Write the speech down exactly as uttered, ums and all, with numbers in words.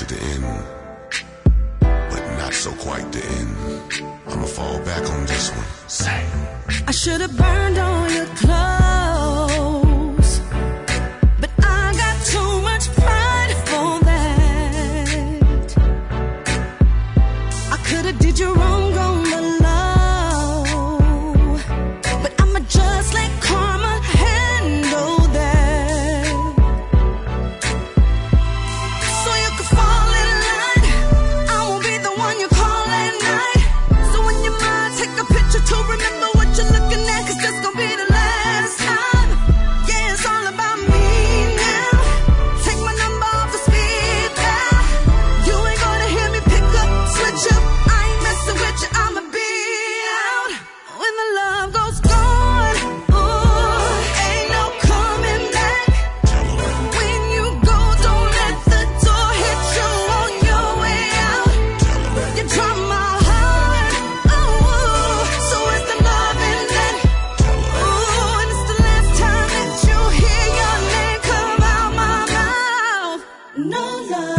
to the end, but not so quite the end. I'ma fall back on this one. Say, I should have burned all your clothes, but I got too much pride for that. I could have did you wrong on the low, but I'ma just let karma handle that. So you can fall in line, I won't be the one you call at night. So when your mind take a picture to remember what you're looking at, 'cause this gon' be the last time. Yeah, it's all about me now. Take my number off the speed dial. You ain't gonna hear me pick up, switch up. I ain't messing with you, I'ma be out. When the love goes gone, ooh, ain't no coming back. When you go, don't let the door hit you on your way out. You drop my heart, ooh, so it's the love in that. Ooh, and it's the last time that you hear your name come out my mouth. No love.